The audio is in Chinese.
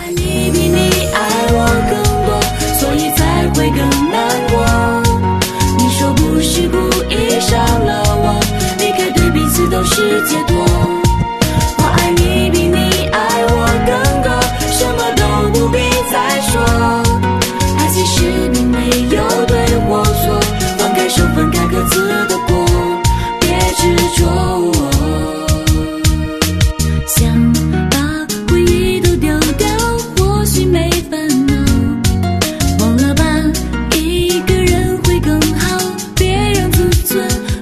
爱你比你爱我更多，所以才会更难过。你说不是故意伤了我，离开对彼此都是解脱。我爱你比你爱我更多，什么都不必再说。爱其实并没有对或错，放开手，分开各自的过，别执着。想把回忆都丢掉，或许没烦恼，忘了吧，一个人会更好，别让自尊